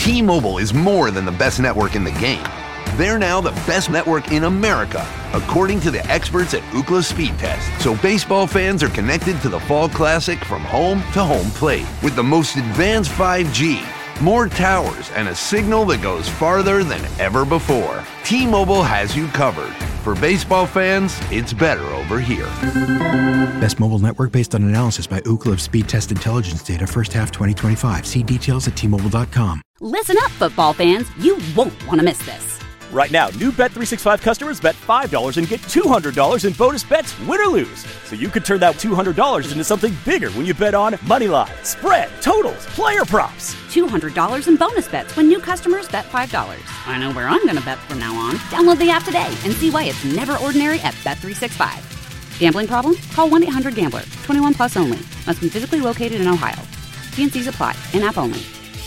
T-Mobile is more than the best network in the game. They're now the best network in America, according to the experts at Ookla Speed Test. So baseball fans are connected to the Fall Classic from home to home plate with the most advanced 5G, more towers, and a signal that goes farther than ever before. T-Mobile has you covered. For baseball fans, it's better over here. Best mobile network based on analysis by Ookla of Speed Test Intelligence data first half 2025. See details at T-Mobile.com. Listen up, football fans. You won't want to miss this. Right now, new Bet365 customers bet $5 and get $200 in bonus bets, win or lose. So you could turn that $200 into something bigger when you bet on moneyline, spread, totals, player props. $200 in bonus bets when new customers bet $5. I know where I'm going to bet from now on. Download the app today and see why it's never ordinary at Bet365. Gambling problem? Call 1-800-GAMBLER. 21 plus only. Must be physically located in Ohio. T&Cs apply. In-app only.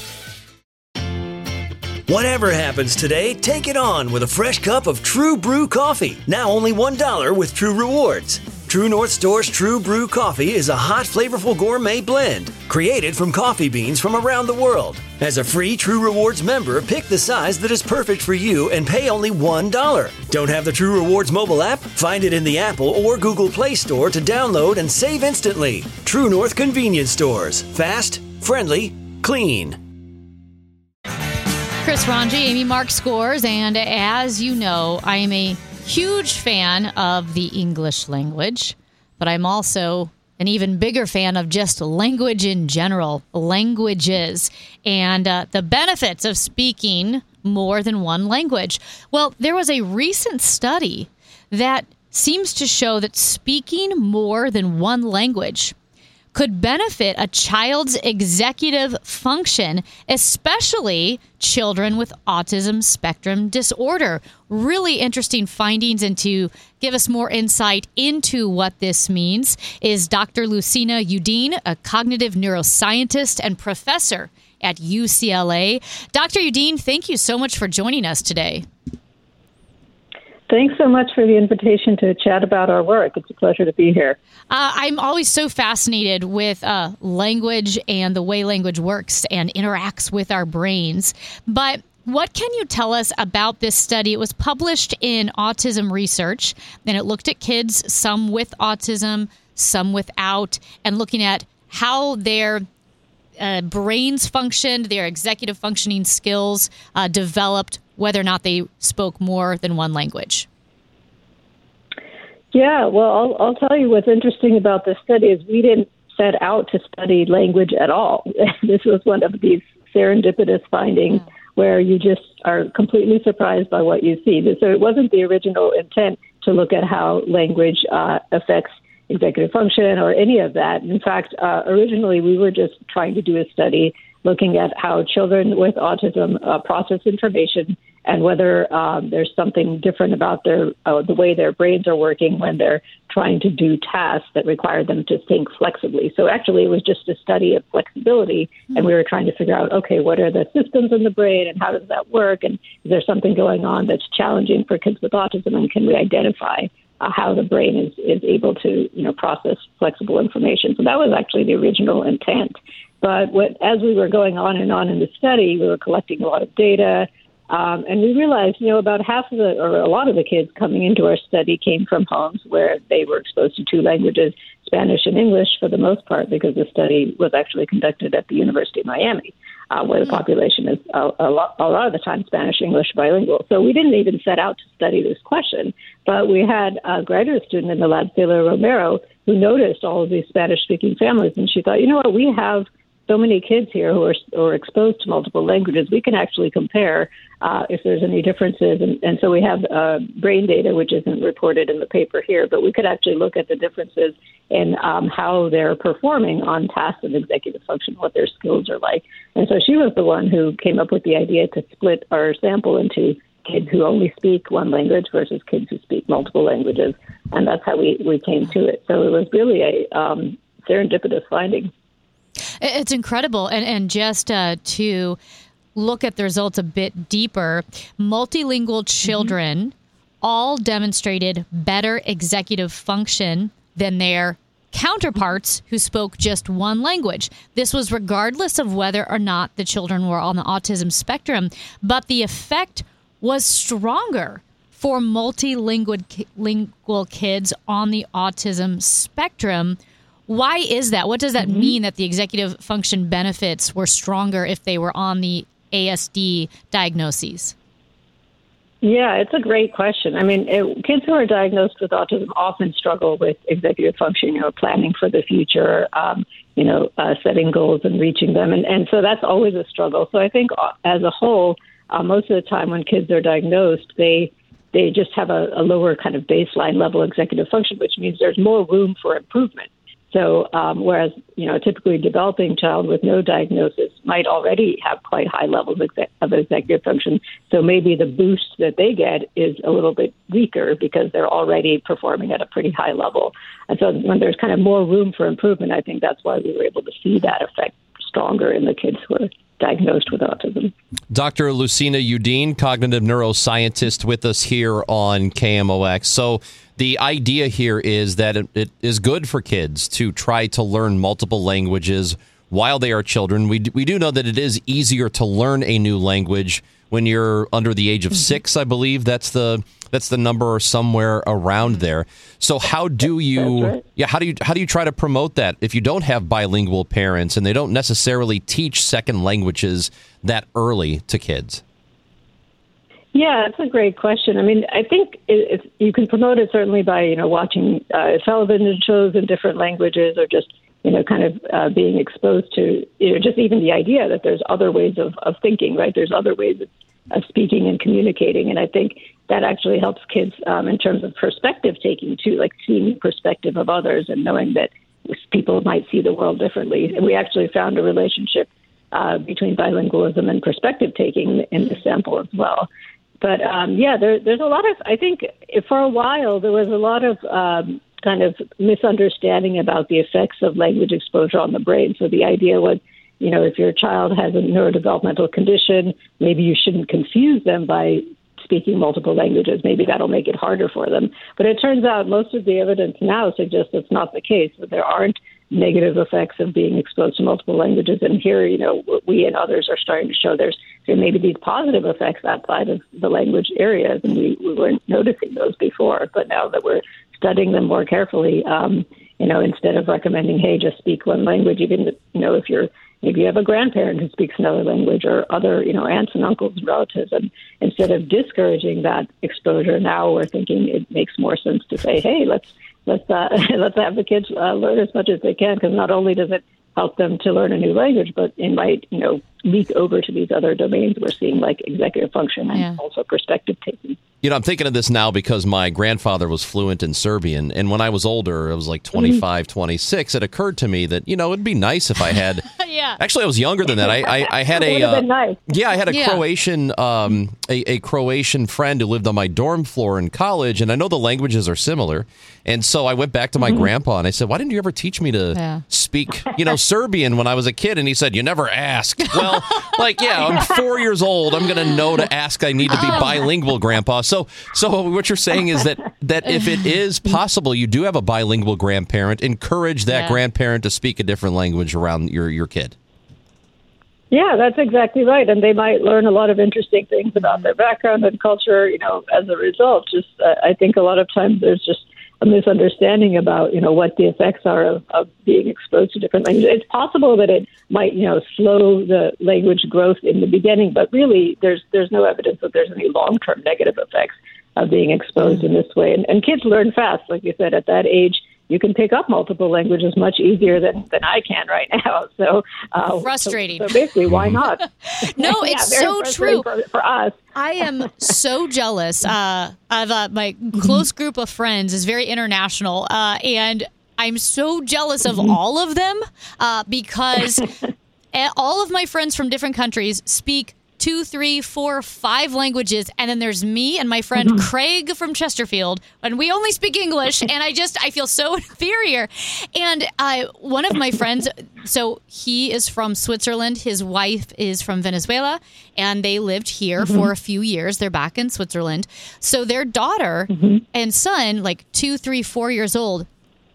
Whatever happens today, take it on with a fresh cup of True Brew coffee. Now only $1 with True Rewards. True North Store's True Brew coffee is a hot, flavorful gourmet blend created from coffee beans from around the world. As a free True Rewards member, pick the size that is perfect for you and pay only $1. Don't have the True Rewards mobile app? Find it in the Apple or Google Play Store to download and save instantly. True North Convenience Stores. Fast, friendly, clean. Chris Ranji, Amy Mark Scores, and as you know, I am a huge fan of the English language, but I'm also an even bigger fan of just language in general, languages, and the benefits of speaking more than one language. Well, there was a recent study that seems to show that speaking more than one language could benefit a child's executive function, especially children with autism spectrum disorder. Really interesting findings, and to give us more insight into what this means is Dr. Lucina Udine, a cognitive neuroscientist and professor at UCLA. Dr. Udine, thank you so much for joining us today. Thanks so much for the invitation to chat about our work. It's a pleasure to be here. I'm always so fascinated with language and the way language works and interacts with our brains. But what can you tell us about this study? It was published in Autism Research, and it looked at kids, some with autism, some without, and looking at how their brains functioned, their executive functioning skills developed, whether or not they spoke more than one language. Yeah, well, I'll tell you what's interesting about this study is we didn't set out to study language at all. This was one of these serendipitous findings where you just are completely surprised by what you see. So it wasn't the original intent to look at how language affects executive function or any of that. In fact, originally we were just trying to do a study looking at how children with autism process information and whether there's something different about the way their brains are working when they're trying to do tasks that require them to think flexibly. So actually, it was just a study of flexibility, and we were trying to figure out, okay, what are the systems in the brain and how does that work? And is there something going on that's challenging for kids with autism, and can we identify how the brain is able to process flexible information? So that was actually the original intent. But as we were going on in the study, we were collecting a lot of data, and we realized, about a lot of the kids coming into our study came from homes where they were exposed to two languages, Spanish and English for the most part, because the study was actually conducted at the University of Miami, where the population is a lot of the time Spanish-English bilingual. So we didn't even set out to study this question, but we had a graduate student in the lab, Celia Romero, who noticed all of these Spanish-speaking families, and she thought, we have so many kids here who are exposed to multiple languages. We can actually compare if there's any differences. And so we have brain data, which isn't reported in the paper here, but we could actually look at the differences in how they're performing on tasks of executive function, what their skills are like. And so she was the one who came up with the idea to split our sample into kids who only speak one language versus kids who speak multiple languages. And that's how we came to it. So it was really a serendipitous finding. It's incredible. And just to look at the results a bit deeper, multilingual children all demonstrated better executive function than their counterparts who spoke just one language. This was regardless of whether or not the children were on the autism spectrum, but the effect was stronger for multilingual kids on the autism spectrum. Why is that? What does that mean that the executive function benefits were stronger if they were on the ASD diagnoses? Yeah, it's a great question. I mean, kids who are diagnosed with autism often struggle with executive function, planning for the future, setting goals and reaching them. And so that's always a struggle. So I think as a whole, most of the time when kids are diagnosed, they just have a lower kind of baseline level executive function, which means there's more room for improvement. So whereas, a typically developing child with no diagnosis might already have quite high levels of executive function. So maybe the boost that they get is a little bit weaker because they're already performing at a pretty high level. And so when there's kind of more room for improvement, I think that's why we were able to see that effect stronger in the kids who are diagnosed with autism. Dr. Lucina Udine, cognitive neuroscientist, with us here on KMOX. So the idea here is that it is good for kids to try to learn multiple languages while they are children. We do know that it is easier to learn a new language when you're under the age of 6, I believe. That's the number or somewhere around there. So how do you how do you try to promote that if you don't have bilingual parents and they don't necessarily teach second languages that early to kids? Yeah, that's a great question. I mean, I think you can promote it certainly by, watching television shows in different languages or just, kind of being exposed to, just even the idea that there's other ways of thinking, right? There's other ways of speaking and communicating. And I think that actually helps kids in terms of perspective taking too, like seeing the perspective of others and knowing that people might see the world differently. And we actually found a relationship between bilingualism and perspective taking in the sample as well. But there's a lot of, I think for a while there was a lot of kind of misunderstanding about the effects of language exposure on the brain. So the idea was, if your child has a neurodevelopmental condition, maybe you shouldn't confuse them by speaking multiple languages. Maybe that'll make it harder for them. But it turns out most of the evidence now suggests that's not the case, that there aren't negative effects of being exposed to multiple languages. And here, we and others are starting to show there may be these positive effects outside of the language areas, and we weren't noticing those before. But now that we're studying them more carefully, instead of recommending, hey, just speak one language, even if you have a grandparent who speaks another language or other, aunts and uncles and relatives, and instead of discouraging that exposure, now we're thinking it makes more sense to say, hey, let's have the kids learn as much as they can, because not only does it help them to learn a new language, but it might, leak over to these other domains we're seeing, like executive function and also perspective taking. I'm thinking of this now because my grandfather was fluent in Serbian, and when I was older, I was like 25, 26, it occurred to me that, it'd be nice if I had... Actually, I was younger than that. I had a... nice. Yeah, I had a Croatian a Croatian friend who lived on my dorm floor in college, and I know the languages are similar, and so I went back to my grandpa, and I said, why didn't you ever teach me to speak, Serbian when I was a kid? And he said, you never asked. Well, I'm 4 years old. I'm going to know to ask. I need to be bilingual, Grandpa. So what you're saying is that if it is possible, you do have a bilingual grandparent, encourage that grandparent to speak a different language around your kid. Yeah, that's exactly right. And they might learn a lot of interesting things about their background and culture, as a result. I think a lot of times there's just a misunderstanding about, what the effects are of being exposed to different languages. It's possible that it might, slow the language growth in the beginning, but really there's no evidence that there's any long-term negative effects of being exposed in this way. And kids learn fast. Like you said, at that age, you can pick up multiple languages much easier than I can right now. So frustrating. So basically, why not? No, it's so true for us. I am so jealous. I've my close group of friends is very international, and I'm so jealous of all of them because all of my friends from different countries speak 2, 3, 4, 5 languages, and then there's me and my friend Craig from Chesterfield, and we only speak English, and I feel so inferior. And one of my friends, so he is from Switzerland, his wife is from Venezuela, and they lived here for a few years. They're back in Switzerland. So their daughter and son, like 2, 3, 4 years old,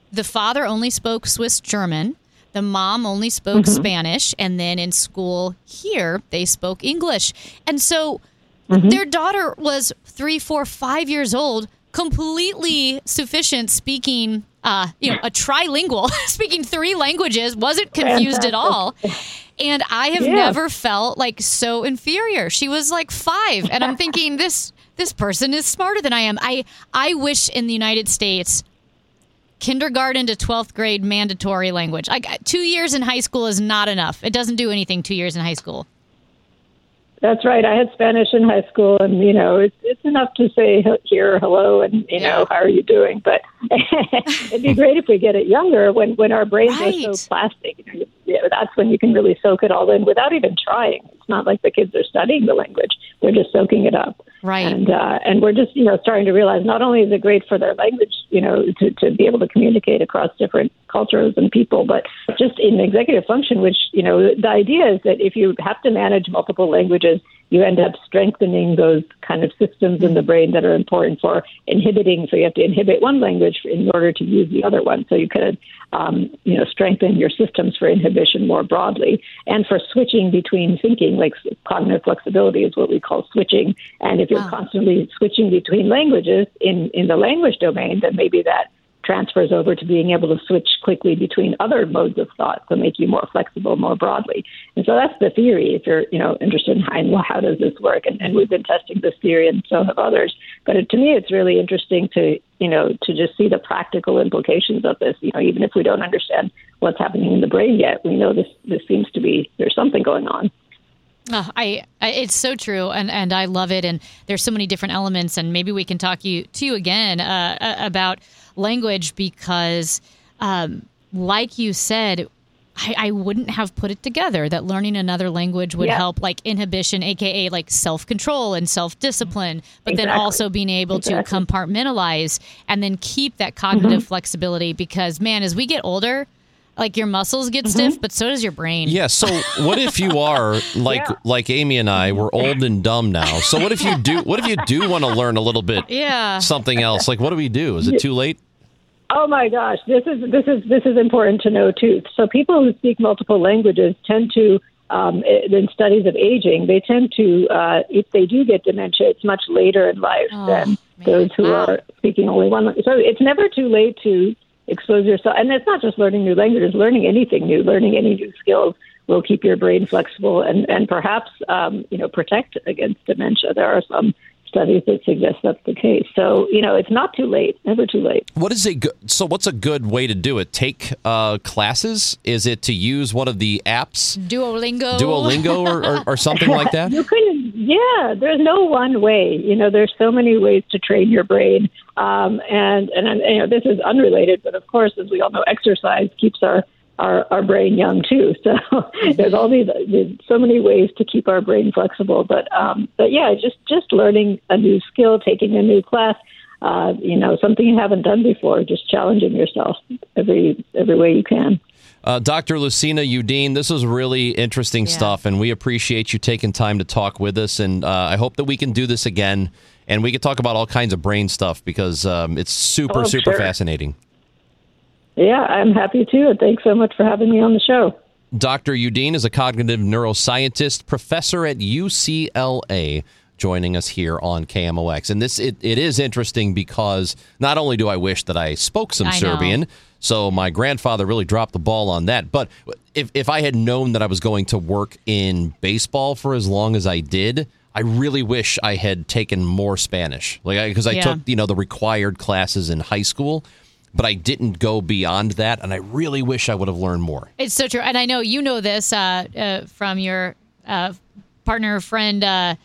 the father only spoke Swiss German. The mom only spoke Spanish. And then in school here, they spoke English. And so their daughter was 3, 4, 5 years old, completely sufficient speaking, a trilingual, speaking 3 languages, wasn't confused at all. And I have never felt like so inferior. She was like 5. And I'm thinking, this person is smarter than I am. I wish in the United States, kindergarten to 12th grade mandatory language. 2 years in high school is not enough. It doesn't do anything 2 years in high school. That's right. I had Spanish in high school, and, it's enough to say here, hello, and, how are you doing? But it'd be great if we get it younger when our brains are so plastic. That's when you can really soak it all in without even trying. It's not like the kids are studying the language. They're just soaking it up. Right. And we're just, starting to realize not only is it great for their language, to be able to communicate across different cultures and people, but just in executive function, which, the idea is that if you have to manage multiple languages, you end up strengthening those kind of systems in the brain that are important for inhibiting. So you have to inhibit one language in order to use the other one. So you could, strengthen your systems for inhibition more broadly, and for switching between thinking, like cognitive flexibility is what we call switching. And if you're constantly switching between languages in the language domain, then maybe that transfers over to being able to switch quickly between other modes of thought, so make you more flexible more broadly. And so that's the theory, if you're interested in how does this work. And we've been testing this theory, and so have others. But to me, it's really interesting to just see the practical implications of this. Even if we don't understand what's happening in the brain yet, we know this seems to be, there's something going on. It's so true, and I love it. And there's so many different elements, and maybe we can talk to you again about language, because like you said, I wouldn't have put it together that learning another language would help, like inhibition, aka like self-control and self-discipline, but then also being able to compartmentalize and then keep that cognitive flexibility, because man, as we get older, like your muscles get stiff, but so does your brain. Yeah. So what if you are like Amy and I, we're old and dumb now. So what if you do want to learn a little bit something else? Like, what do we do? Is it too late? Oh my gosh, this is important to know too. So people who speak multiple languages tend to, in studies of aging, they tend to, if they do get dementia, it's much later in life than those who are speaking only one language. So it's never too late to expose yourself. And it's not just learning new languages, learning anything new, learning any new skills will keep your brain flexible and perhaps, protect against dementia. There are some studies that suggest that's the case. So, it's not too late, never too late. What's a good way to do it? Take classes? Is it to use one of the apps? Duolingo or something like that? You can, there's no one way. There's so many ways to train your brain. And this is unrelated, but of course, as we all know, exercise keeps our brain young too. So there's so many ways to keep our brain flexible. But yeah, just learning a new skill, taking a new class, something you haven't done before, just challenging yourself every way you can. Dr. Lucina Udine, this is really interesting stuff, and we appreciate you taking time to talk with us. And I hope that we can do this again, and we can talk about all kinds of brain stuff, because it's super fascinating. Yeah, I'm happy too. And thanks so much for having me on the show. Dr. Udine is a cognitive neuroscientist, professor at UCLA, joining us here on KMOX. And it is interesting, because not only do I wish that I spoke some Serbian, so my grandfather really dropped the ball on that, but if I had known that I was going to work in baseball for as long as I did, I really wish I had taken more Spanish, because I took the required classes in high school. But I didn't go beyond that, and I really wish I would have learned more. It's so true. And I know you know this from your partner, friend,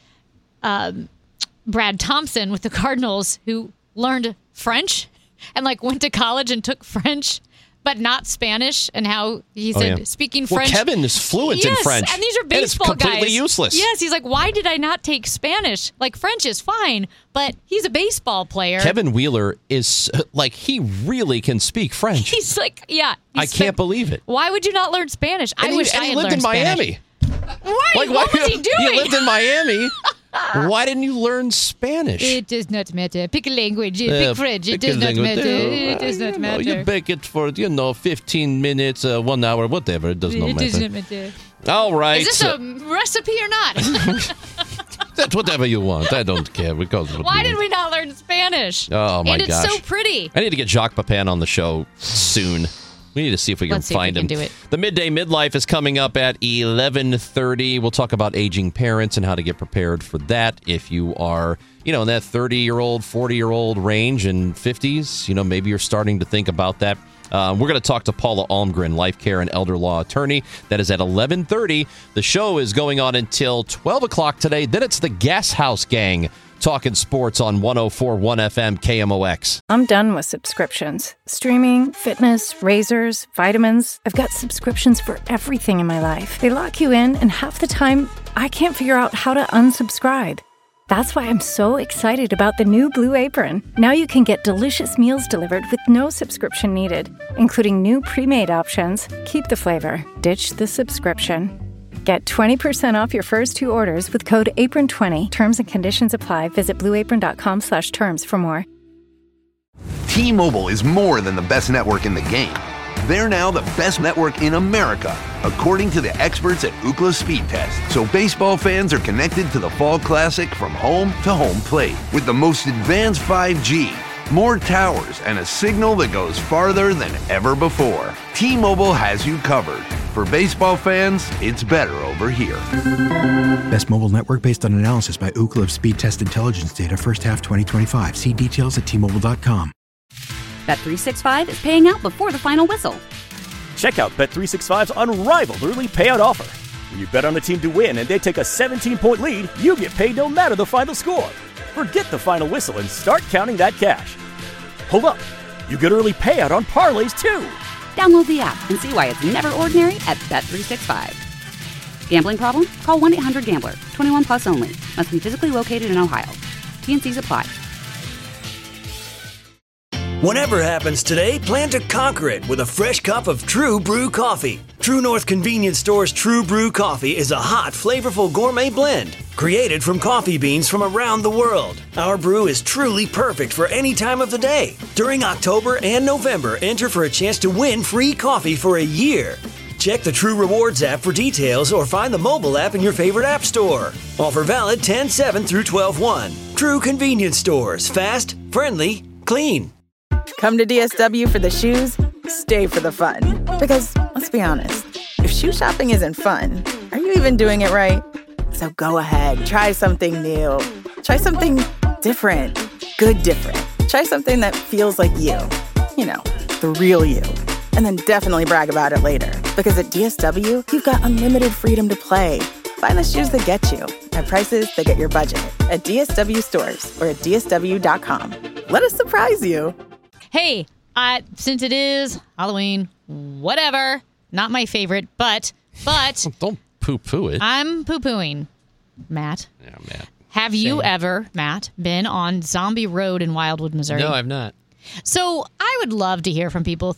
Brad Thompson with the Cardinals, who learned French and went to college and took French, but not Spanish, and how he said speaking French. Well, Kevin is fluent in French. And these are baseball guys. It's completely useless. Yes, he's like, why did I not take Spanish? French is fine, but he's a baseball player. Kevin Wheeler is he really can speak French. He's I can't believe it. Why would you not learn Spanish? And I wish I had lived in Miami. Spanish. What was he doing? He lived in Miami. Why didn't you learn Spanish? It does not matter. Pick a language. Pick French. It does not matter. It does not matter. You bake it for, 15 minutes, 1 hour, whatever. It does not matter. It does not matter. All right. Is this a recipe or not? That's whatever you want. I don't care. Why did we not learn Spanish? Oh, my gosh. And it's so pretty. I need to get Jacques Pepin on the show soon. We need to see if we can find him. Do it. The Midday Midlife is coming up at 11:30. We'll talk about aging parents and how to get prepared for that. If you are, in that 30-year-old, 40-year-old range and 50s, maybe you're starting to think about that. We're going to talk to Paula Almgren, life care and elder law attorney. That is at 11:30. The show is going on until 12 o'clock today. Then it's the Gas House Gang talking sports on 104.1 FM KMOX. I'm done with subscriptions. Streaming, fitness, razors, vitamins. I've got subscriptions for everything in my life. They lock you in, and half the time, I can't figure out how to unsubscribe. That's why I'm so excited about the new Blue Apron. Now you can get delicious meals delivered with no subscription needed, including new pre-made options. Keep the flavor. Ditch the subscription. Get 20% off your first 2 orders with code APRON20. Terms and conditions apply. Visit blueapron.com/terms for more. T-Mobile is more than the best network in the game. They're now the best network in America, according to the experts at Ookla Speed Test. So baseball fans are connected to the Fall Classic from home to home plate with the most advanced 5G, more towers, and a signal that goes farther than ever before. T-Mobile has you covered. For baseball fans, it's better over here. Best mobile network based on analysis by Ookla Speed Test Intelligence data first half 2025. See details at T-Mobile.com. Bet365 is paying out before the final whistle. Check out Bet365's unrivaled early payout offer. When you bet on a team to win and they take a 17-point lead, you get paid no matter the final score. Forget the final whistle and start counting that cash. Hold up. You get early payout on parlays, too. Download the app and see why it's never ordinary at Bet365. Gambling problem? Call 1-800-GAMBLER. 21 plus only. Must be physically located in Ohio. T&Cs apply. Whatever happens today, plan to conquer it with a fresh cup of True Brew coffee. True North Convenience Store's True Brew coffee is a hot, flavorful gourmet blend created from coffee beans from around the world. Our brew is truly perfect for any time of the day. During October and November, enter for a chance to win free coffee for a year. Check the True Rewards app for details or find the mobile app in your favorite app store. Offer valid 10/7 through 12/1. True Convenience Stores. Fast, friendly, clean. Come to DSW for the shoes, stay for the fun. Because, let's be honest, if shoe shopping isn't fun, are you even doing it right? So go ahead, try something new. Try something different. Good different. Try something that feels like you. The real you. And then definitely brag about it later. Because at DSW, you've got unlimited freedom to play. Find the shoes that get you at prices that get your budget at DSW stores or at DSW.com. Let us surprise you. Hey, since it is Halloween, whatever, not my favorite, but... Don't poo-poo it. I'm poo-pooing, Matt. Yeah, Matt. Have you ever, Matt, been on Zombie Road in Wildwood, Missouri? No, I've not. So I would love to hear from people,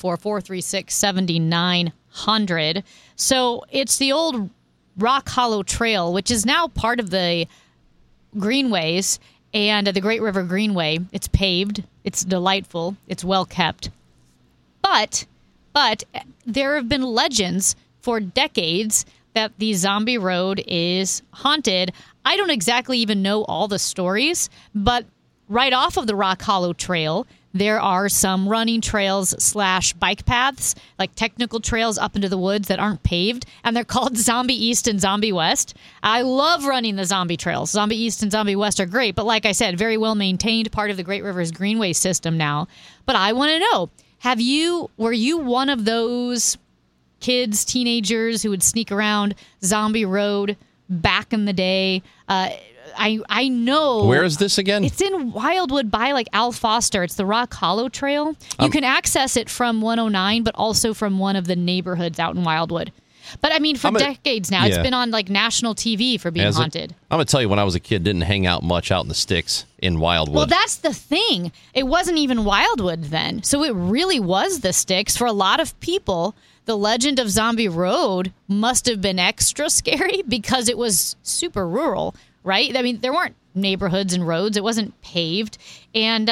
314-436-7900. So it's the old Rock Hollow Trail, which is now part of the Greenways and the Great River Greenway. It's paved. It's delightful. It's well kept. But there have been legends for decades that the Zombie Road is haunted. I don't exactly even know all the stories, but right off of the Rock Hollow Trail, there are some running trails / bike paths, like technical trails up into the woods that aren't paved, and they're called Zombie East and Zombie West. I love running the zombie trails. Zombie East and Zombie West are great, but like I said, very well maintained, part of the Great Rivers Greenway system now. But I want to know, were you one of those kids, teenagers who would sneak around Zombie Road back in the day? I know. Where is this again? It's in Wildwood by Al Foster. It's the Rock Hollow Trail. You can access it from 109, but also from one of the neighborhoods out in Wildwood. But I mean, for decades now, it's been on national TV for being haunted. I'm going to tell you, when I was a kid, didn't hang out much out in the sticks in Wildwood. Well, that's the thing. It wasn't even Wildwood then. So it really was the sticks for a lot of people. the Legend of Zombie Road must have been extra scary because it was super rural, right? I mean, there weren't neighborhoods and roads. It wasn't paved. And,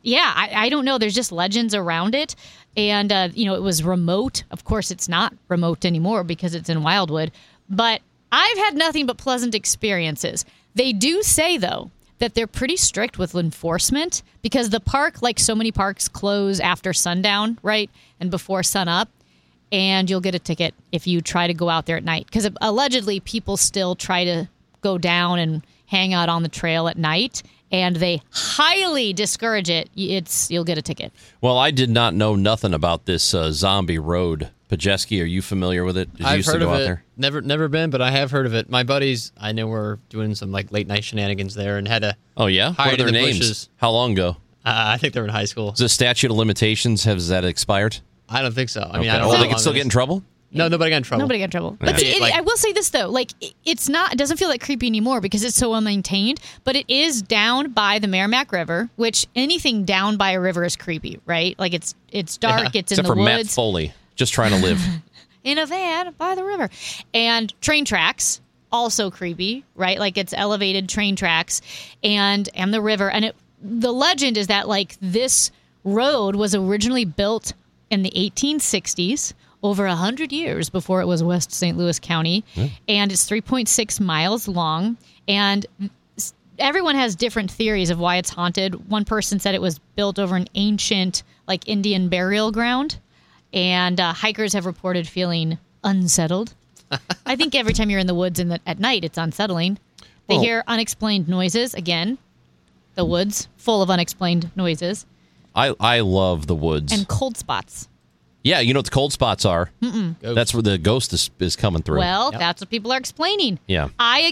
I don't know. There's just legends around it. And, it was remote. Of course, it's not remote anymore because it's in Wildwood. But I've had nothing but pleasant experiences. They do say, though, that they're pretty strict with enforcement because the park, like so many parks, close after sundown, right? And before sunup. And you'll get a ticket if you try to go out there at night. Because allegedly, people still try to go down and hang out on the trail at night. And they highly discourage it. You'll get a ticket. Well, I did not know nothing about this Zombie Road. Pajeski, are you familiar with it? Did you I've used to heard go of out it. there? Never been, but I have heard of it. My buddies, I know, were doing some like late night shenanigans there and had to. Oh yeah, hide what are their in the names? bushes. How long ago? I think they were in high school. Is the statute of limitations, has that expired? I don't think so. I mean, Okay. I don't know. They can still get in trouble? No, nobody got in trouble. Nobody got in trouble. Yeah. But see, I will say this, though. Like, it doesn't feel like creepy anymore because it's so well maintained. But it is down by the Merrimack River, which anything down by a river is creepy, right? Like, it's dark, it's Except in the for woods. Matt Foley, just trying to live. In a van by the river. And train tracks, also creepy, right? Like, it's elevated train tracks and the river. And the legend is that, like, this road was originally built in the 1860s, over 100 years before it was West St. Louis County. And it's 3.6 miles long. And everyone has different theories of why it's haunted. One person said it was built over an ancient, like, Indian burial ground. And hikers have reported feeling unsettled. I think every time you're in the woods at night, it's unsettling. They hear unexplained noises. Again, the woods full of unexplained noises. I love the woods. And cold spots. Yeah, you know what the cold spots are? Mm-mm. That's where the ghost is coming through. Well, that's what people are explaining. Yeah.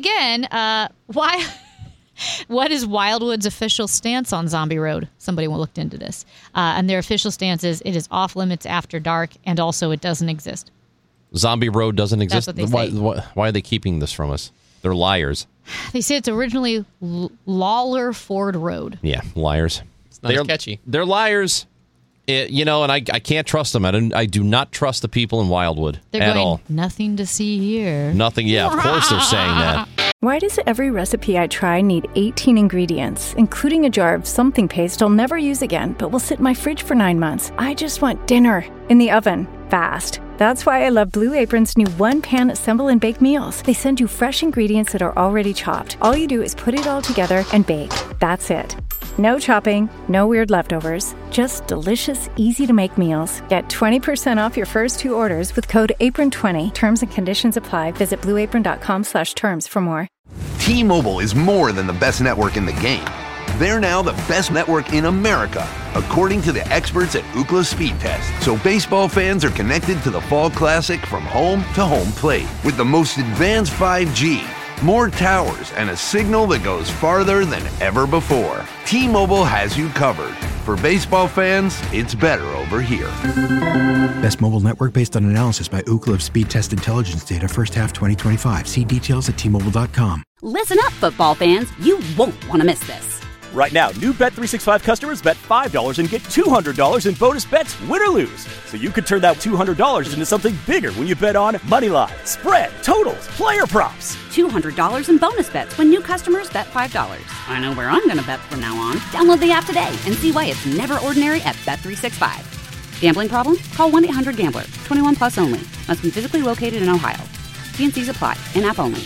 What is Wildwood's official stance on Zombie Road? Somebody looked into this. And their official stance is it is off limits after dark, and also it doesn't exist. Zombie Road doesn't exist? That's what they say. Why are they keeping this from us? They're liars. They say it's originally Lawler Ford Road. Yeah, liars. It's not catchy. They're liars. And I can't trust them. I do not trust the people in Wildwood at all. Nothing to see here. Nothing. Yeah, of course they're saying that. Why does every recipe I try need 18 ingredients, including a jar of something paste I'll never use again, but will sit in my fridge for 9 months? I just want dinner in the oven, fast. That's why I love Blue Apron's new one-pan assemble and bake meals. They send you fresh ingredients that are already chopped. All you do is put it all together and bake. That's it. No chopping, no weird leftovers, just delicious, easy-to-make meals. Get 20% off your first 2 orders with code APRON20. Terms and conditions apply. Visit blueapron.com/terms for more. T-Mobile is more than the best network in the game. They're now the best network in America, according to the experts at Ookla Speed Test. So baseball fans are connected to the Fall Classic from home to home plate with the most advanced 5G, more towers, and a signal that goes farther than ever before. T-Mobile has you covered. For baseball fans, it's better over here. Best mobile network based on analysis by Ookla of Speed Test Intelligence data first half 2025. See details at T-Mobile.com. Listen up, football fans. You won't want to miss this. Right now, new Bet365 customers bet $5 and get $200 in bonus bets, win or lose. So you could turn that $200 into something bigger when you bet on Moneyline, spread, totals, player props. $200 in bonus bets when new customers bet $5. I know where I'm going to bet from now on. Download the app today and see why it's never ordinary at Bet365. Gambling problem? Call 1-800-GAMBLER. 21 plus only. Must be physically located in Ohio. T&Cs apply. In-app only.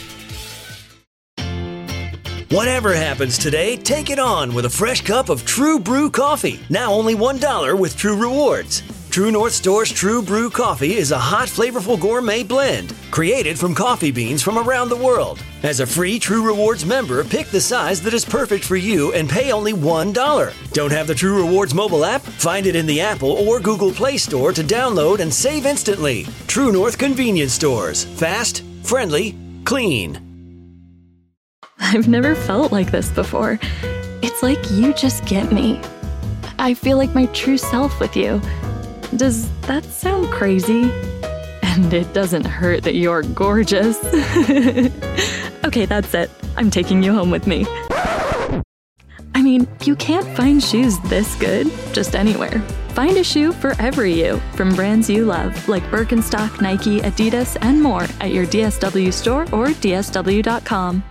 Whatever happens today, take it on with a fresh cup of True Brew coffee. Now only $1 with True Rewards. True North Store's True Brew coffee is a hot, flavorful gourmet blend created from coffee beans from around the world. As a free True Rewards member, pick the size that is perfect for you and pay only $1. Don't have the True Rewards mobile app? Find it in the Apple or Google Play Store to download and save instantly. True North Convenience Stores. Fast, friendly, clean. I've never felt like this before. It's like you just get me. I feel like my true self with you. Does that sound crazy? And it doesn't hurt that you're gorgeous. Okay, that's it. I'm taking you home with me. I mean, you can't find shoes this good just anywhere. Find a shoe for every you from brands you love, like Birkenstock, Nike, Adidas, and more at your DSW store or DSW.com.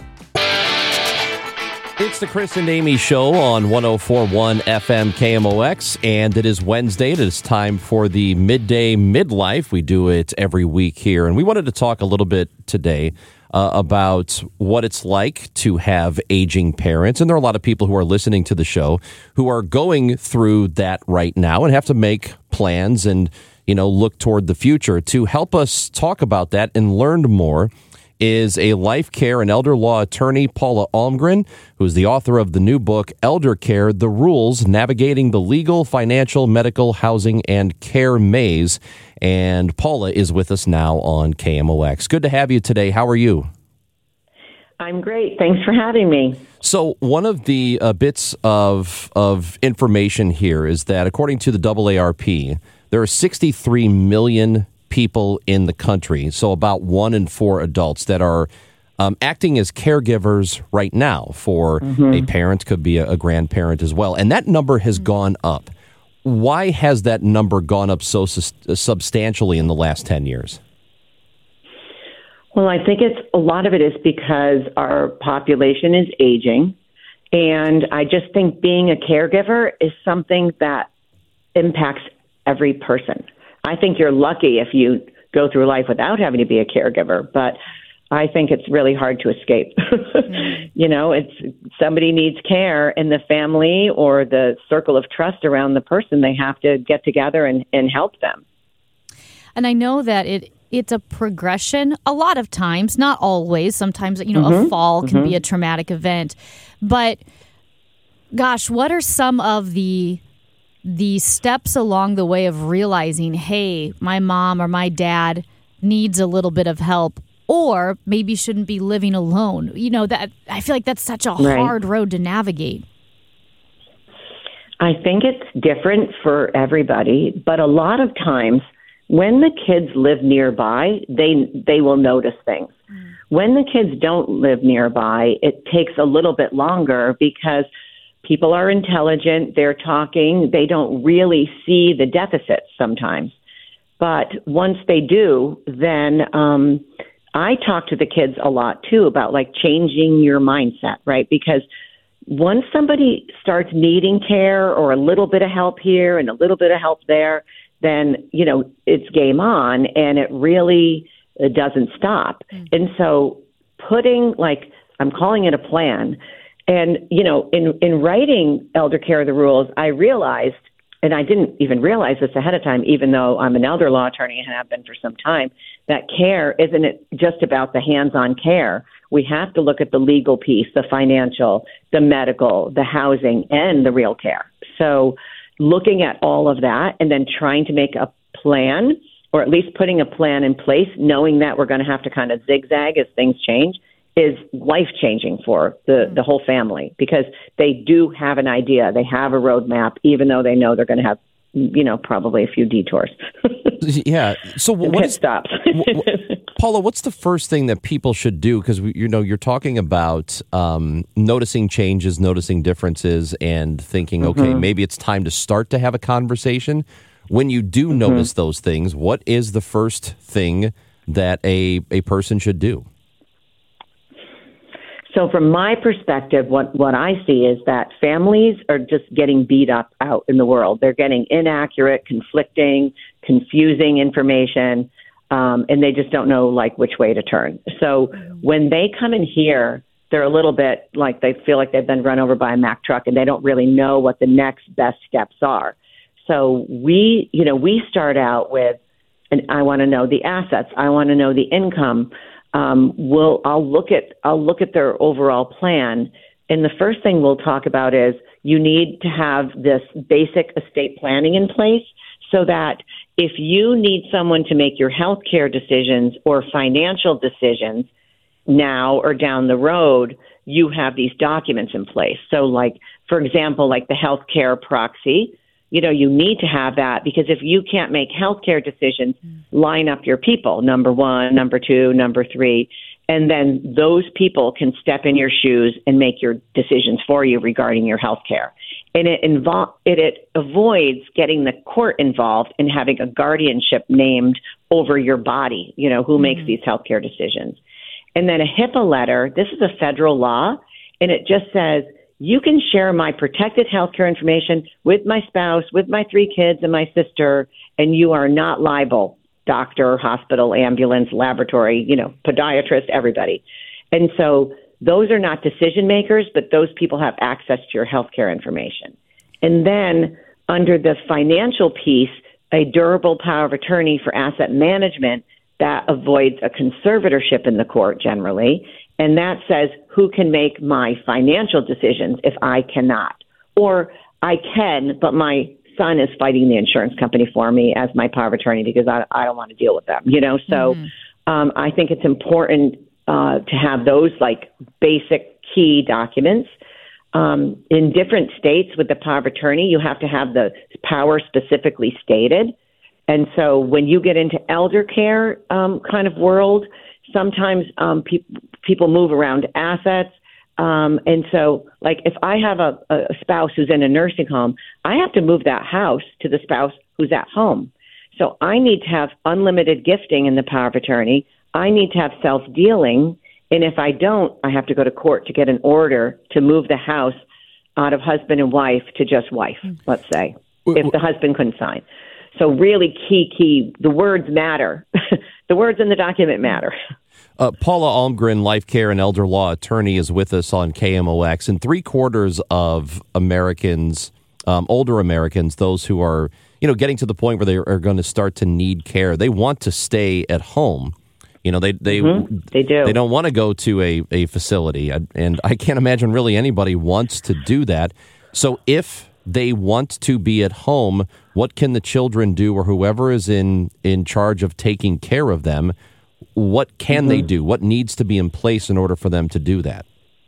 It's the Chris and Amy Show on 104.1 FM KMOX, and it is Wednesday. It is time for the Midday Midlife. We do it every week here, and we wanted to talk a little bit today about what it's like to have aging parents. And there are a lot of people who are listening to the show who are going through that right now and have to make plans and, look toward the future. To help us talk about that and learn more is a life care and elder law attorney, Paula Almgren, who is the author of the new book, Elder Care, The Rules, Navigating the Legal, Financial, Medical, Housing, and Care Maze. And Paula is with us now on KMOX. Good to have you today. How are you? I'm great. Thanks for having me. So one of the bits of information here is that according to the AARP, there are 63 million people in the country, so about 1 in 4 adults that are acting as caregivers right now for a parent, could be a grandparent as well. And that number has gone up. Why has that number gone up so substantially in the last 10 years? Well, I think a lot of it is because our population is aging. And I just think being a caregiver is something that impacts every person. I think you're lucky if you go through life without having to be a caregiver, but I think it's really hard to escape. It's somebody needs care in the family or the circle of trust around the person. They have to get together and help them. And I know that it's a progression a lot of times, not always. Sometimes, a fall can be a traumatic event. But gosh, what are some of the steps along the way of realizing, hey, my mom or my dad needs a little bit of help, or maybe shouldn't be living alone? That I feel like that's such a hard road to navigate. I think it's different for everybody, but a lot of times when the kids live nearby, they will notice things. When the kids don't live nearby, it takes a little bit longer because people are intelligent, they're talking, they don't really see the deficits sometimes. But once they do, then I talk to the kids a lot too about changing your mindset, right? Because once somebody starts needing care or a little bit of help here and a little bit of help there, then, it's game on, and it really doesn't stop. And so putting, I'm calling it a plan. And, in writing Elder Care, the Rules, I realized, and I didn't even realize this ahead of time, even though I'm an elder law attorney and have been for some time, that care isn't just about the hands-on care. We have to look at the legal piece, the financial, the medical, the housing, and the real care. So looking at all of that and then trying to make a plan, or at least putting a plan in place, knowing that we're going to have to kind of zigzag as things change, is life-changing for the whole family, because they do have an idea. They have a roadmap, even though they know they're going to have, probably a few detours. Yeah. So what stops? Paula, what's the first thing that people should do? Because, you're talking about noticing changes, noticing differences, and thinking, okay, maybe it's time to start to have a conversation. When you do notice those things, what is the first thing that a person should do? So from my perspective, what I see is that families are just getting beat up out in the world. They're getting inaccurate, conflicting, confusing information, and they just don't know which way to turn. So when they come in here, they're a little bit they feel like they've been run over by a Mack truck, and they don't really know what the next best steps are. So we start out with, and I want to know the assets. I want to know the income. I'll look at their overall plan, and the first thing we'll talk about is you need to have this basic estate planning in place so that if you need someone to make your health care decisions or financial decisions now or down the road, you have these documents in place. So for example, the health care proxy, you need to have that, because if you can't make healthcare decisions, line up your people, number one, number two, number three. And then those people can step in your shoes and make your decisions for you regarding your health care. And it avoids getting the court involved and having a guardianship named over your body, who makes these healthcare decisions. And then a HIPAA letter, this is a federal law, and it just says, you can share my protected healthcare information with my spouse, with my 3 kids and my sister, and you are not liable. Doctor, hospital, ambulance, laboratory, podiatrist, everybody. And so those are not decision makers, but those people have access to your healthcare information. And then under the financial piece, a durable power of attorney for asset management that avoids a conservatorship in the court generally. And that says who can make my financial decisions if I cannot. Or I can, but my son is fighting the insurance company for me as my power of attorney because I don't want to deal with them, So I think it's important to have those like basic key documents. In different states with the power of attorney, you have to have the power specifically stated. And so when you get into elder care kind of world, sometimes people move around assets. And so, like, if I have a spouse who's in a nursing home, I have to move that house to the spouse who's at home. So I need to have unlimited gifting in the power of attorney. I need to have self-dealing. And if I don't, I have to go to court to get an order to move the house out of husband and wife to just wife, let's say, if the husband couldn't sign. So really key, the words matter. The words in the document matter. Paula Almgren, life care and elder law attorney, is with us on KMOX. And 3/4 of Americans, older Americans, those who are, getting to the point where they are going to start to need care, they want to stay at home. They do. They don't want to go to a facility. And I can't imagine really anybody wants to do that. So if they want to be at home, what can the children do, or whoever is in charge of taking care of them? What can they do? What needs to be in place in order for them to do that?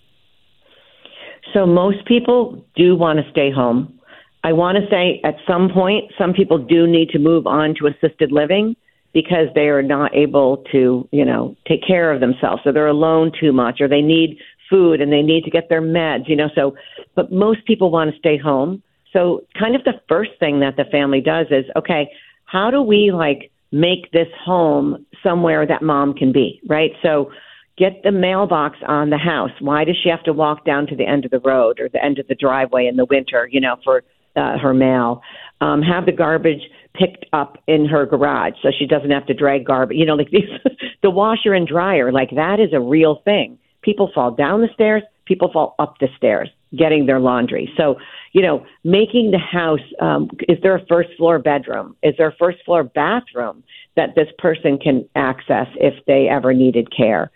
So most people do want to stay home. I want to say at some point, some people do need to move on to assisted living because they are not able to, take care of themselves. So they're alone too much, or they need food and they need to get their meds, but most people want to stay home. So kind of the first thing that the family does is, okay, how do we make this home somewhere that mom can be, right? So get the mailbox on the house. Why does she have to walk down to the end of the road or the end of the driveway in the winter, for her mail? Have the garbage picked up in her garage so she doesn't have to drag garbage. The washer and dryer, that is a real thing. People fall down the stairs, people fall up the stairs getting their laundry. So, making the house, is there a first floor bedroom? Is there a first floor bathroom that this person can access if they ever needed care?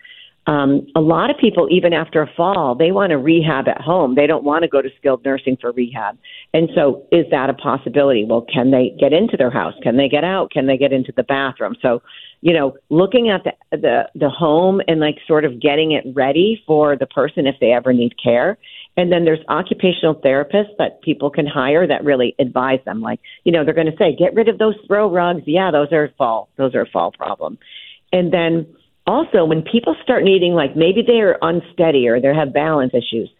A lot of people, even after a fall, they want to rehab at home. They don't want to go to skilled nursing for rehab. And so is that a possibility? Well, can they get into their house? Can they get out? Can they get into the bathroom? So, looking at the home and sort of getting it ready for the person if they ever need care. And then there's occupational therapists that people can hire that really advise them. They're going to say, get rid of those throw rugs. Yeah, those are a fall problem. And then also when people start needing, maybe they are unsteady or they have balance issues,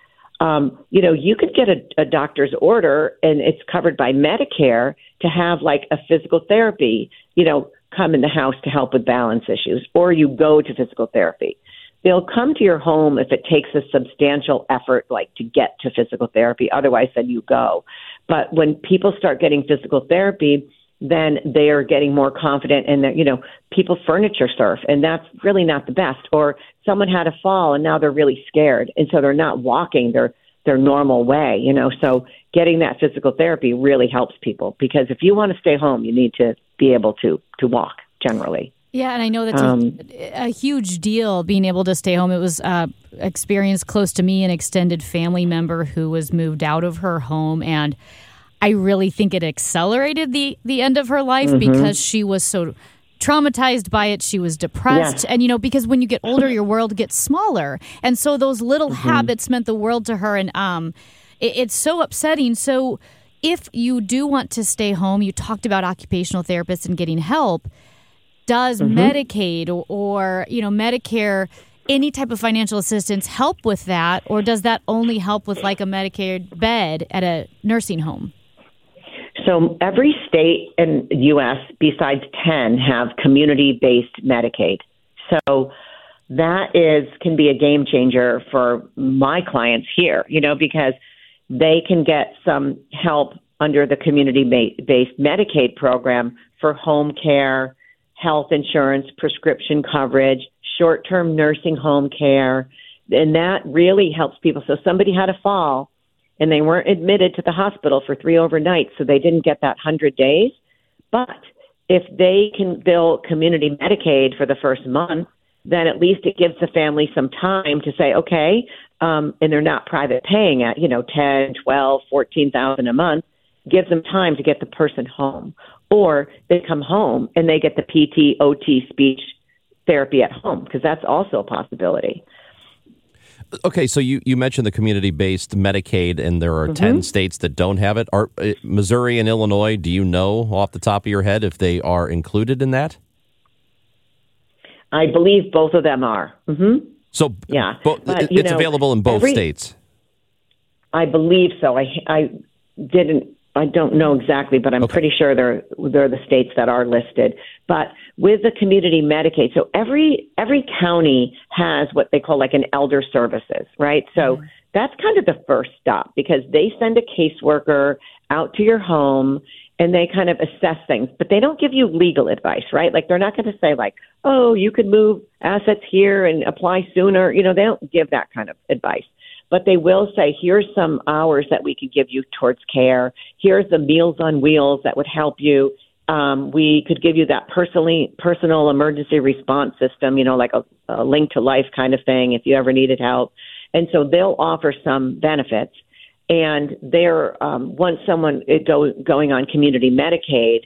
you could get a doctor's order and it's covered by Medicare to have a physical therapy, come in the house to help with balance issues, or you go to physical therapy. They'll come to your home if it takes a substantial effort, to get to physical therapy. Otherwise, then you go. But when people start getting physical therapy, then they are getting more confident and people furniture surf, and that's really not the best. Or someone had a fall and now they're really scared. And so they're not walking their normal way, so getting that physical therapy really helps people, because if you want to stay home, you need to be able to walk generally. Yeah, and I know that's a huge deal, being able to stay home. It was experienced close to me, an extended family member who was moved out of her home, and I really think it accelerated the end of her life because she was so traumatized by it. She was depressed. Yeah. And, because when you get older, your world gets smaller. And so those little habits meant the world to her. And it's so upsetting. So if you do want to stay home, you talked about occupational therapists and getting help. Does Medicaid or Medicare any type of financial assistance help with that, or does that only help with like a Medicaid bed at a nursing home? So every state in the U.S. besides 10 have community-based Medicaid. So that can be a game changer for my clients here, because they can get some help under the community-based Medicaid program for home care, health insurance, prescription coverage, short-term nursing home care, and that really helps people. So somebody had a fall, and they weren't admitted to the hospital for 3 overnights, so they didn't get that 100 days. But if they can bill community Medicaid for the first month, then at least it gives the family some time to say, okay, and they're not private paying at, $10, $12, $14,000 a month, gives them time to get the person home. Or they come home and they get the PT, OT, speech therapy at home, because that's also a possibility. Okay, so you mentioned the community-based Medicaid, and there are 10 states that don't have it. Are Missouri and Illinois, do you know off the top of your head if they are included in that? I believe both of them are. So yeah, it's available in both states. I believe so. I don't know exactly, but I'm pretty sure they're the states that are listed. But with the community Medicaid, so every county has what they call like an elder services, right? So that's kind of the first stop, because they send a caseworker out to your home and they kind of assess things, but they don't give you legal advice, right? Like they're not going to say like, oh, you could move assets here and apply sooner. They don't give that kind of advice. But they will say, here's some hours that we could give you towards care. Here's the Meals on Wheels that would help you. We could give you that personal emergency response system, like a Link to Life kind of thing if you ever needed help. And so they'll offer some benefits. And they're once someone is going on community Medicaid,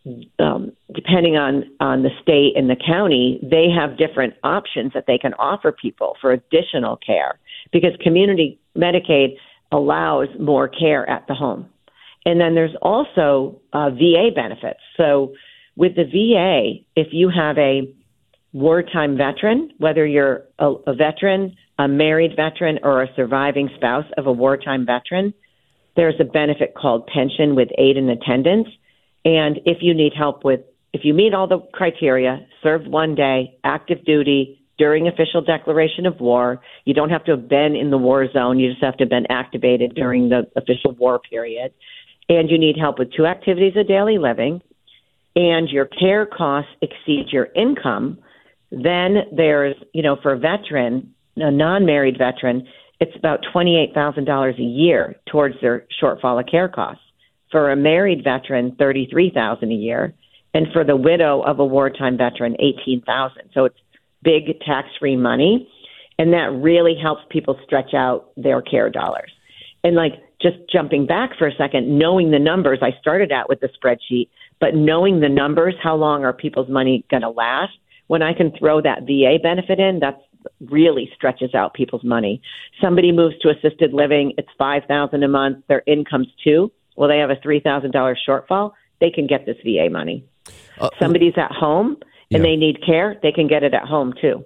depending on the state and the county, they have different options that they can offer people for additional care, because community Medicaid allows more care at the home. And then there's also VA benefits. So with the VA, if you have a wartime veteran, whether you're a veteran, a married veteran, or a surviving spouse of a wartime veteran, there's a benefit called pension with aid and attendance. And if you need help if you meet all the criteria, served 1 day, active duty, during official declaration of war, you don't have to have been in the war zone. You just have to have been activated during the official war period. And you need help with 2 activities of daily living, and your care costs exceed your income, then there's, for a veteran, a non-married veteran, it's about $28,000 a year towards their shortfall of care costs. For a married veteran, $33,000 a year, and for the widow of a wartime veteran, $18,000. So it's big tax-free money, and that really helps people stretch out their care dollars. And just jumping back for a second, knowing the numbers, I started out with the spreadsheet, but knowing the numbers, how long are people's money going to last? When I can throw that VA benefit in, that really stretches out people's money. Somebody moves to assisted living, it's $5,000 a month, their income's $2,000. Well, they have a $3,000 shortfall, they can get this VA money. Somebody's at home and they need care, they can get it at home too.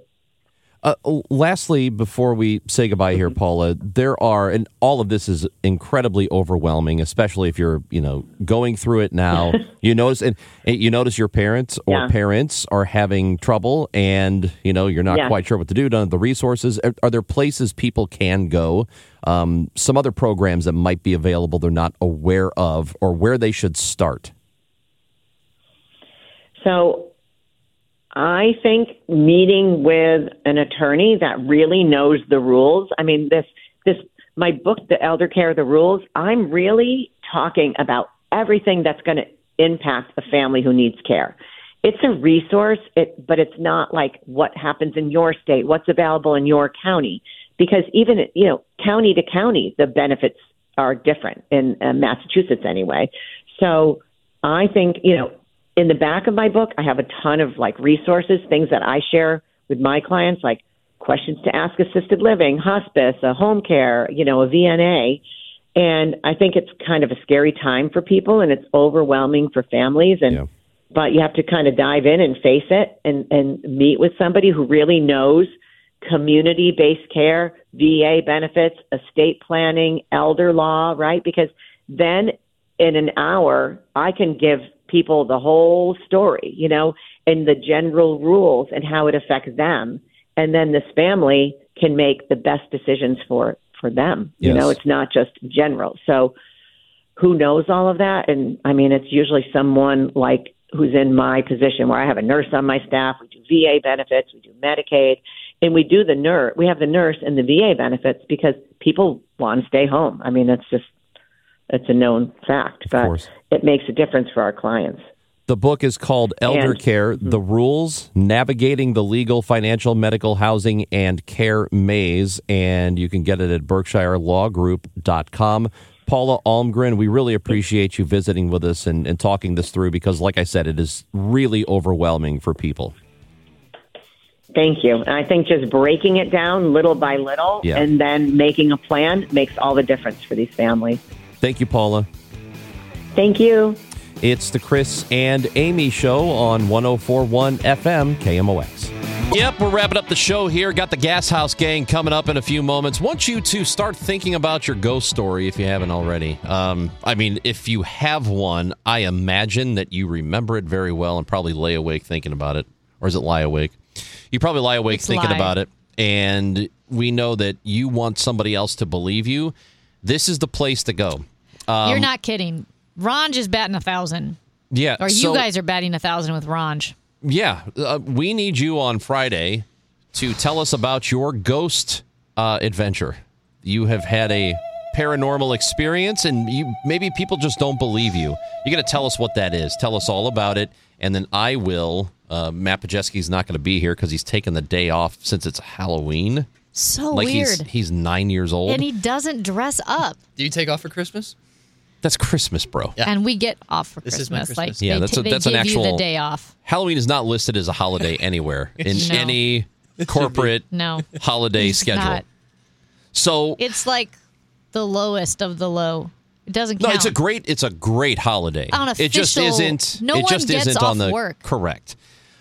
Lastly, before we say goodbye here, Paula, there are, and all of this is incredibly overwhelming, especially if you're, going through it now. You notice your parents are having trouble, and you're not quite sure what to do. Don't have the resources. Are there places people can go? Some other programs that might be available they're not aware of, or where they should start? So I think meeting with an attorney that really knows the rules. I mean, my book, The Elder Care, The Rules, I'm really talking about everything that's going to impact a family who needs care. It's a resource, but it's not like what happens in your state, what's available in your county, because even, county to county, the benefits are different in Massachusetts anyway. So I think, in the back of my book, I have a ton of resources, things that I share with my clients, like questions to ask assisted living, hospice, home care, a VNA. And I think it's kind of a scary time for people, and it's overwhelming for families. But you have to kind of dive in and face it and meet with somebody who really knows community-based care, VA benefits, estate planning, elder law, right? Because then in an hour, I can give people the whole story, and the general rules and how it affects them. And then this family can make the best decisions for them. Yes. It's not just general. So who knows all of that? And I mean, it's usually someone like who's in my position where I have a nurse on my staff. We do VA benefits, we do Medicaid, and we do we have the nurse and the VA benefits because people want to stay home. I mean, it's a known fact, but it makes a difference for our clients. The book is called Elder Care, The Rules, Navigating the Legal, Financial, Medical, Housing, and Care Maze, and you can get it at BerkshireLawGroup.com. Paula Almgren, we really appreciate you visiting with us and talking this through because, like I said, it is really overwhelming for people. Thank you. And I think just breaking it down little by little and then making a plan makes all the difference for these families. Thank you, Paula. Thank you. It's the Chris and Amy Show on 104.1 FM KMOX. Yep, we're wrapping up the show here. Got the Gas House Gang coming up in a few moments. Want you to start thinking about your ghost story if you haven't already. I mean, if you have one, I imagine that you remember it very well and probably lay awake thinking about it. Or is it lie awake? You probably lie awake thinking about it. And we know that you want somebody else to believe you. This is the place to go. You're not kidding. Ranj is batting 1,000. Yeah. Or you guys are batting 1,000 with Ranj. Yeah. We need you on Friday to tell us about your ghost adventure. You have had a paranormal experience, and maybe people just don't believe you. You got to tell us what that is. Tell us all about it, and then I will. Matt Pajeski's not going to be here because he's taken the day off since it's Halloween. So weird. He's 9 years old. And he doesn't dress up. Do you take off for Christmas? That's Christmas, bro. Yeah. And we get off for This Christmas. is my Christmas. Like, Yeah, that's an actual you the day off. Halloween is not listed as a holiday anywhere in No. any corporate holiday schedule. Not. So it's like the lowest of the low. It doesn't count. No, it's a great holiday. On official, it just isn't. No it one just gets isn't off on the work. Correct.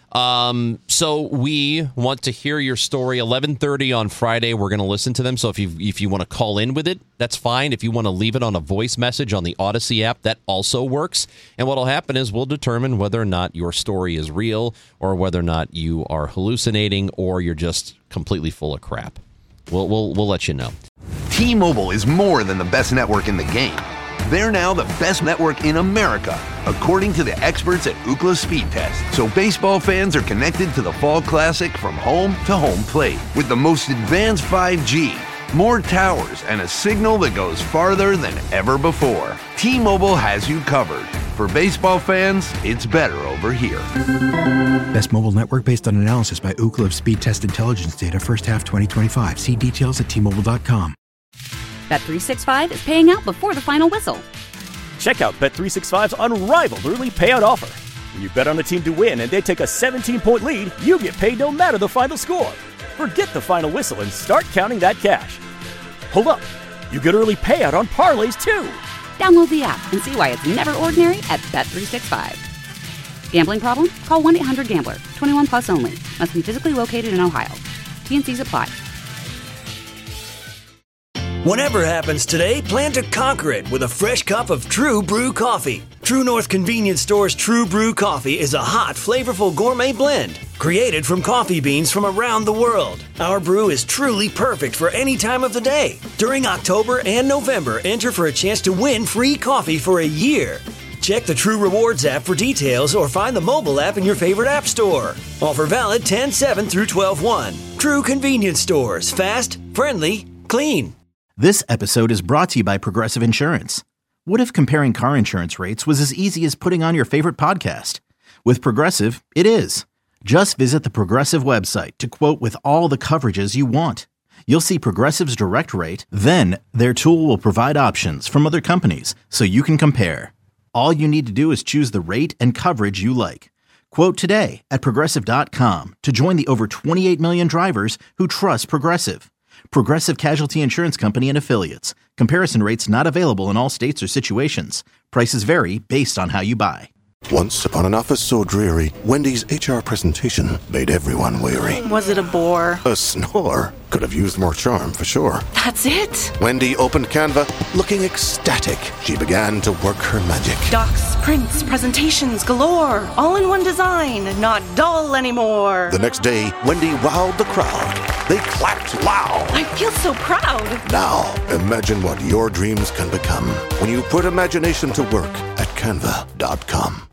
So we want to hear your story. 11:30 on Friday. We're going to listen to them. So if you want to call in with it, that's fine. If you want to leave it on a voice message on the Odyssey app, that also works. And what'll happen is we'll determine whether or not your story is real, or whether or not you are hallucinating, or you're just completely full of crap. We'll let you know. T-Mobile is more than the best network in the game. They're now the best network in America, according to the experts at Ookla Speed Test. So baseball fans are connected to the Fall Classic from home to home plate with the most advanced 5G, more towers, and a signal that goes farther than ever before. T-Mobile has you covered. For baseball fans, it's better over here. Best mobile network based on analysis by Ookla of Speed Test Intelligence data first half 2025. See details at T-Mobile.com. Bet365 is paying out before the final whistle. Check out Bet365's unrivaled early payout offer. When you bet on a team to win and they take a 17-point lead, you get paid no matter the final score. Forget the final whistle and start counting that cash. Hold up. You get early payout on parlays, too. Download the app and see why it's never ordinary at Bet365. Gambling problem? Call 1-800-GAMBLER. 21 plus only. Must be physically located in Ohio. T&Cs apply. Whatever happens today, plan to conquer it with a fresh cup of True Brew coffee. True North Convenience Store's True Brew coffee is a hot, flavorful gourmet blend created from coffee beans from around the world. Our brew is truly perfect for any time of the day. During October and November, enter for a chance to win free coffee for a year. Check the True Rewards app for details or find the mobile app in your favorite app store. Offer valid 10/7 through 12/1. True Convenience Stores. Fast, friendly, clean. This episode is brought to you by Progressive Insurance. What if comparing car insurance rates was as easy as putting on your favorite podcast? With Progressive, it is. Just visit the Progressive website to quote with all the coverages you want. You'll see Progressive's direct rate, then their tool will provide options from other companies so you can compare. All you need to do is choose the rate and coverage you like. Quote today at Progressive.com to join the over 28 million drivers who trust Progressive. Progressive Casualty Insurance Company and Affiliates. Comparison rates not available in all states or situations. Prices vary based on how you buy. Once upon an office so dreary, Wendy's HR presentation made everyone weary. Was it a bore? A snore. Could have used more charm for sure. That's it? Wendy opened Canva, looking ecstatic. She began to work her magic. Docs, prints, presentations galore. All in one design, not dull anymore. The next day, Wendy wowed the crowd. They clapped loud. I feel so proud. Now, imagine what your dreams can become when you put imagination to work at Canva.com.